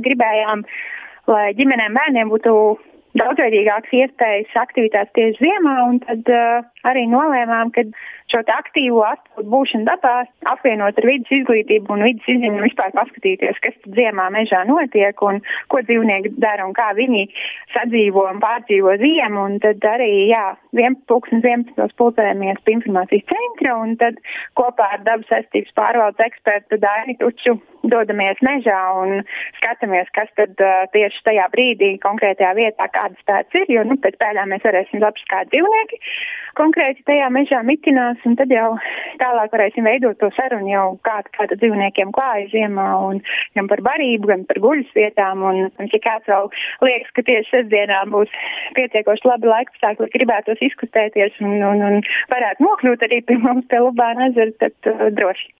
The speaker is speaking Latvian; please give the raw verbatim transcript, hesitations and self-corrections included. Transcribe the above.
gribējām, lai ģimenēm bērniem būtu daudzveidīgākas iespējas aktivitātes tieši ziemā, un tad uh, arī nolēmām, ka šo aktīvo atpūtu būšanu dabā apvienot ar vidas izglītību un vidas izziņu vispār paskatīties, kas tad ziemā mežā notiek un ko dzīvnieki dara un kā viņi sadzīvo un pārdzīvo ziemu. Un tad arī, jā, pulkstens vienpadsmitos pulcējamies pie informācijas centra un tad kopā ar dabas aizsardzības pārvaldes ekspertu Daini Tuču dodamies mežā un skatāmies, kas tad uh, tieši tajā brīdī konkrētajā vietā kādas pēdas ir, jo nu, pēc pēdām mēs varēsim saprast, kā dzīvnieki konkrēti tajā mežā mitinās, un tad jau tālāk varēsim veidot to sarunu jau kā, kāda dzīvniekiem klāja ziemā, un gan par barību, gan par guļas vietām, un, un ja kāds vēl liekas, ka tieši sestdienā būs pietiekoši labi laikapstākļi, gribētos izkustēties un, un, un varētu nokļūt arī pie mums pie Lubāna ezera, tad uh, droši.